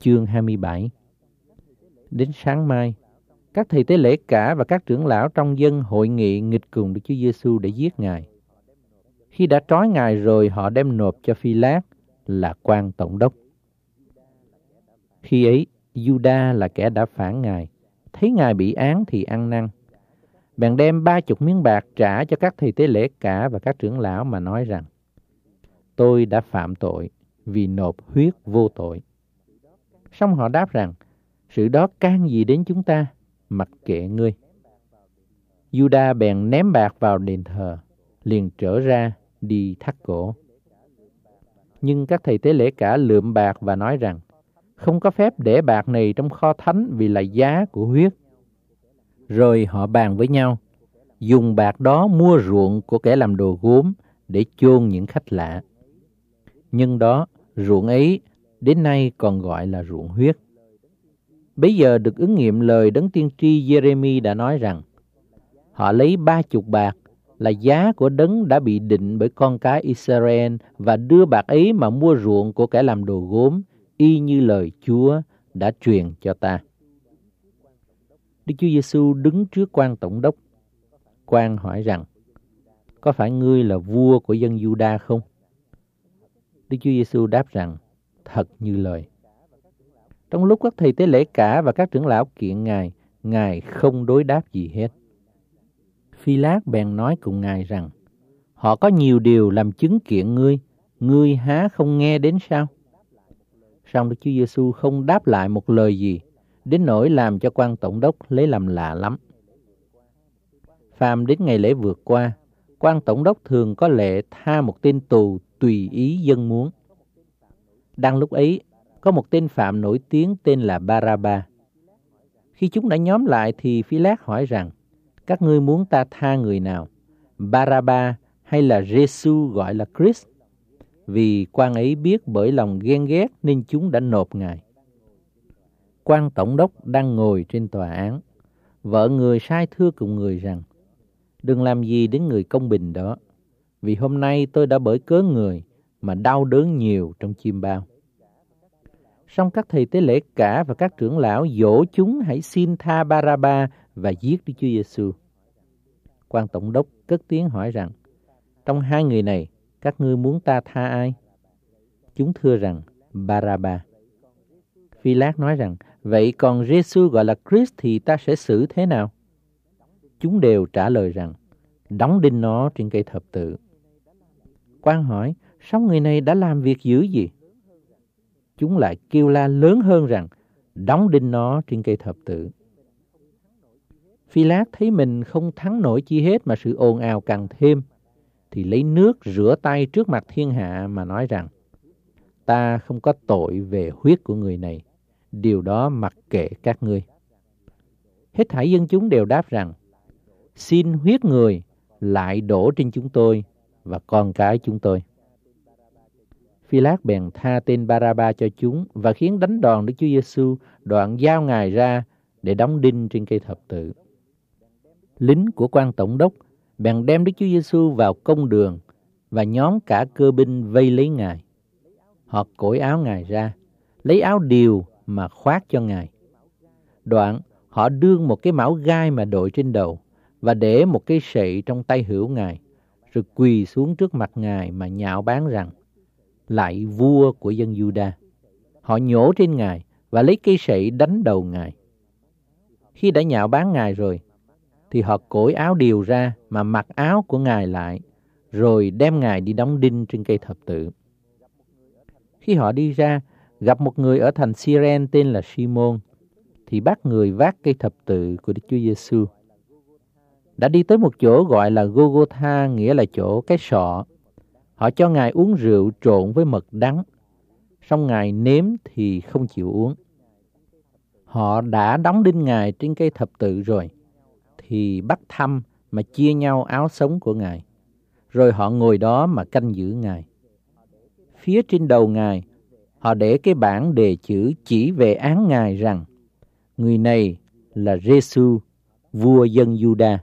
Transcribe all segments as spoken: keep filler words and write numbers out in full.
chương hai mươi bảy. Đến sáng mai, các thầy tế lễ cả và các trưởng lão trong dân hội nghị nghịch cùng Đức Chúa Giêsu để giết Ngài. Khi đã trói Ngài rồi, họ đem nộp cho Phi-lát là quan tổng đốc. Khi ấy, Giu-đa là kẻ đã phản Ngài, thấy Ngài bị án thì ăn năn. Bèn đem ba chục miếng bạc trả cho các thầy tế lễ cả và các trưởng lão mà nói rằng: tôi đã phạm tội vì nộp huyết vô tội. Xong họ đáp rằng: sự đó can gì đến chúng ta, mặc kệ ngươi. Giu-đa bèn ném bạc vào đền thờ, liền trở ra đi thắt cổ. Nhưng các thầy tế lễ cả lượm bạc và nói rằng: không có phép để bạc này trong kho thánh vì là giá của huyết. Rồi họ bàn với nhau, dùng bạc đó mua ruộng của kẻ làm đồ gốm để chôn những khách lạ. Nhưng đó, ruộng ấy đến nay còn gọi là ruộng huyết. Bấy giờ được ứng nghiệm lời đấng tiên tri Giê-rê-mi đã nói rằng: họ lấy ba chục bạc là giá của đấng đã bị định bởi con cái Israel và đưa bạc ấy mà mua ruộng của kẻ làm đồ gốm, y như lời Chúa đã truyền cho ta. Đức Chúa Giêsu đứng trước quan tổng đốc. Quan hỏi rằng: có phải ngươi là vua của dân Giu-đa không? Đức Chúa Giêsu đáp rằng: thật như lời. Trong lúc các thầy tế lễ cả và các trưởng lão kiện Ngài, Ngài không đối đáp gì hết. Phi-lát bèn nói cùng Ngài rằng: họ có nhiều điều làm chứng kiện ngươi, ngươi há không nghe đến sao? Song Đức Chúa Giêsu không đáp lại một lời gì, đến nỗi làm cho quan tổng đốc lấy làm lạ lắm. Phàm đến ngày lễ vượt qua, quan tổng đốc thường có lệ tha một tên tù tùy ý dân muốn. Đang lúc ấy, có một tên phạm nổi tiếng tên là Ba-ra-ba. Khi chúng đã nhóm lại thì Phi-lát hỏi rằng: các ngươi muốn ta tha người nào, Ba-ra-ba hay là Giê-xu gọi là Christ? Vì quan ấy biết bởi lòng ghen ghét nên chúng đã nộp Ngài. Quan tổng đốc đang ngồi trên tòa án. Vợ người sai thưa cùng người rằng: đừng làm gì đến người công bình đó, vì hôm nay tôi đã bởi cớ người mà đau đớn nhiều trong chiêm bao. Song các thầy tế lễ cả và các trưởng lão dỗ chúng hãy xin tha Ba-ra-ba và giết Đức Chúa Giêsu. Quan tổng đốc cất tiếng hỏi rằng: trong hai người này, các ngươi muốn ta tha ai? Chúng thưa rằng: Ba-ra-ba. Phi-lát nói rằng: vậy còn Giê-xu gọi là Christ thì ta sẽ xử thế nào? Chúng đều trả lời rằng: đóng đinh nó trên cây thập tự. Quan hỏi: sao người này đã làm việc dữ gì? Chúng lại kêu la lớn hơn rằng: đóng đinh nó trên cây thập tự. Phi-lát thấy mình không thắng nổi chi hết mà sự ồn ào càng thêm, thì lấy nước rửa tay trước mặt thiên hạ mà nói rằng: ta không có tội về huyết của người này, điều đó mặc kệ các ngươi. Hết thảy dân chúng đều đáp rằng: xin huyết người lại đổ trên chúng tôi và con cái chúng tôi. Phi-lát bèn tha tên Ba-ra-ba cho chúng và khiến đánh đòn Đức Chúa Giêsu, đoạn giao Ngài ra để đóng đinh trên cây thập tự. Lính của quan tổng đốc bèn đem Đức Chúa Giêsu vào công đường và nhóm cả cơ binh vây lấy Ngài. Họ cởi áo Ngài ra, lấy áo điều mà khoác cho Ngài. Đoạn họ đương một cái mão gai mà đội trên đầu và để một cây sậy trong tay hữu Ngài, rồi quỳ xuống trước mặt Ngài mà nhạo báng rằng: lạy vua của dân Giu-đa. Họ nhổ trên Ngài và lấy cây sậy đánh đầu Ngài. Khi đã nhạo báng Ngài rồi, thì họ cởi áo điều ra mà mặc áo của Ngài lại, rồi đem Ngài đi đóng đinh trên cây thập tự. Khi họ đi ra, gặp một người ở thành Si-ren tên là Si-môn, thì bắt người vác cây thập tự của Đức Chúa Giêsu. Đã đi tới một chỗ gọi là Gô-gô-tha, nghĩa là chỗ cái sọ. Họ cho Ngài uống rượu trộn với mật đắng, song Ngài nếm thì không chịu uống. Họ đã đóng đinh Ngài trên cây thập tự rồi, thì bắt thăm mà chia nhau áo sống của Ngài, rồi họ ngồi đó mà canh giữ Ngài. Phía trên đầu Ngài, họ để cái bảng đề chữ chỉ về án Ngài rằng: người này là Giê-xu, vua dân Giu-đa.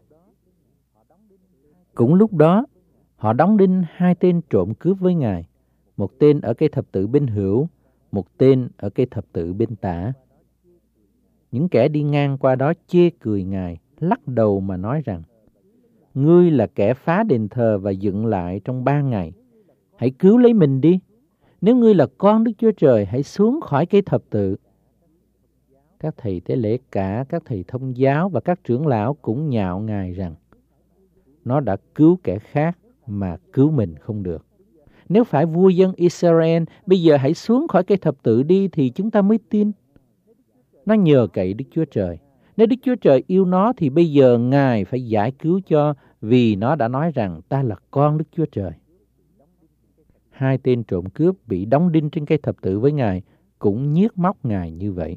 Cũng lúc đó, họ đóng đinh hai tên trộm cướp với Ngài, một tên ở cây thập tự bên hữu, một tên ở cây thập tự bên tả. Những kẻ đi ngang qua đó chê cười Ngài, lắc đầu mà nói rằng: Ngươi là kẻ phá đền thờ và dựng lại trong ba ngày. Hãy cứu lấy mình đi. Nếu ngươi là con Đức Chúa Trời, hãy xuống khỏi cây thập tự. Các thầy tế lễ cả, các thầy thông giáo và các trưởng lão cũng nhạo Ngài rằng: Nó đã cứu kẻ khác mà cứu mình không được. Nếu phải vua dân Israel, bây giờ hãy xuống khỏi cây thập tự đi thì chúng ta mới tin. Nó nhờ cậy Đức Chúa Trời. Nếu Đức Chúa Trời yêu nó thì bây giờ Ngài phải giải cứu cho, vì nó đã nói rằng ta là con Đức Chúa Trời. Hai tên trộm cướp bị đóng đinh trên cây thập tự với Ngài cũng nhiếc móc Ngài như vậy.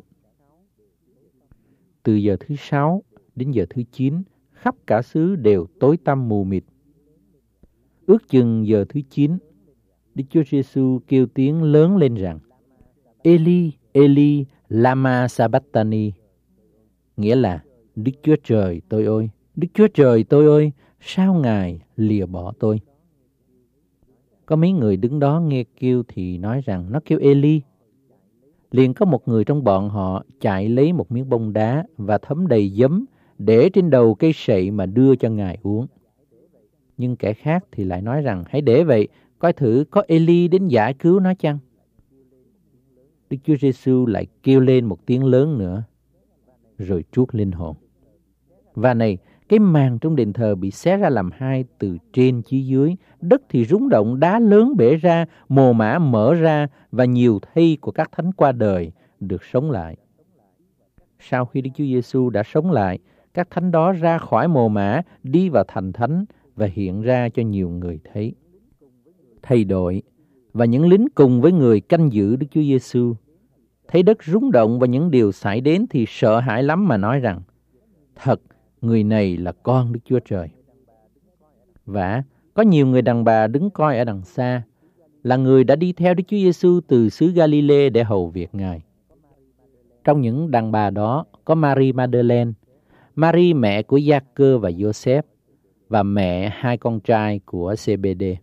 Từ giờ thứ sáu đến giờ thứ chín, khắp cả xứ đều tối tăm mù mịt. Ước chừng giờ thứ chín, Đức Chúa Giêsu kêu tiếng lớn lên rằng: Eli, Eli, lama sabachthani, nghĩa là: Đức Chúa Trời tôi ơi, Đức Chúa Trời tôi ơi, sao Ngài lìa bỏ tôi? Có mấy người đứng đó nghe kêu thì nói rằng nó kêu Eli. Liền có một người trong bọn họ chạy lấy một miếng bông đá và thấm đầy giấm, để trên đầu cây sậy mà đưa cho Ngài uống. Nhưng kẻ khác thì lại nói rằng: hãy để vậy, coi thử có Eli đến giải cứu nó chăng? Đức Chúa Giêsu lại kêu lên một tiếng lớn nữa, rồi trút linh hồn. Và này, cái màn trong đền thờ bị xé ra làm hai từ trên chí dưới, đất thì rung động, đá lớn bể ra, mồ mả mở ra và nhiều thây của các thánh qua đời được sống lại. Sau khi Đức Chúa Giêsu đã sống lại, các thánh đó ra khỏi mồ mả, đi vào thành thánh và hiện ra cho nhiều người thấy. Thầy đội và những lính cùng với người canh giữ Đức Chúa Giêsu thấy đất rung động và những điều xảy đến thì sợ hãi lắm mà nói rằng: thật, người này là con Đức Chúa Trời. Và có nhiều người đàn bà đứng coi ở đằng xa, là người đã đi theo Đức Chúa Giêsu từ xứ Galilee để hầu việc Ngài. Trong những đàn bà đó có Mary Magdalene, Mary mẹ của Gia-cơ và Giô-xép, và mẹ hai con trai của Zê-bê-đê.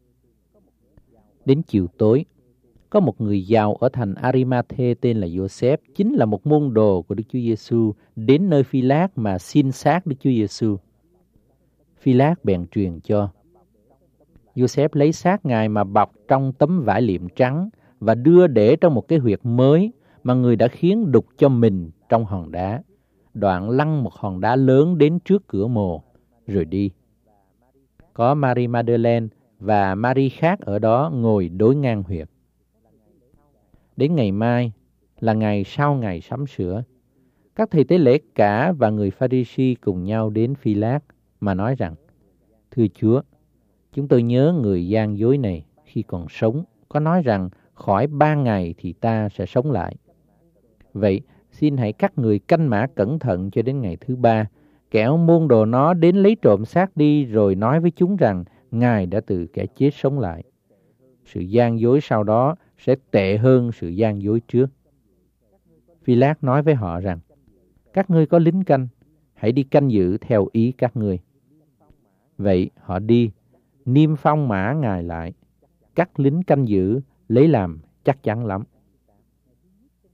Đến chiều tối, có một người giàu ở thành Ari-ma-thê tên là Giô-xép, chính là một môn đồ của Đức Chúa Giêsu, đến nơi Phi-lát mà xin xác Đức Chúa Giêsu. Phi-lát bèn truyền cho. Giô-xép lấy xác Ngài mà bọc trong tấm vải liệm trắng và đưa để trong một cái huyệt mới mà người đã khiến đục cho mình trong hòn đá. Đoạn lăn một hòn đá lớn đến trước cửa mồ, rồi đi. Có Mary Magdalene và Mary khác ở đó ngồi đối ngang huyệt. Đến ngày mai là ngày sau ngày sắm sửa, các thầy tế lễ cả và người Pha-ri-si cùng nhau đến Phi-lát mà nói rằng: Thưa Chúa, chúng tôi nhớ người gian dối này khi còn sống có nói rằng khỏi ba ngày thì ta sẽ sống lại. Vậy xin hãy các người canh mã cẩn thận cho đến ngày thứ ba, kẻo môn đồ nó đến lấy trộm xác đi rồi nói với chúng rằng Ngài đã từ kẻ chết sống lại. Sự gian dối sau đó sẽ tệ hơn sự gian dối trước. Phi-lát nói với họ rằng: các ngươi có lính canh, hãy đi canh giữ theo ý các ngươi. Vậy họ đi, niêm phong mã Ngài lại. Các lính canh giữ lấy làm chắc chắn lắm.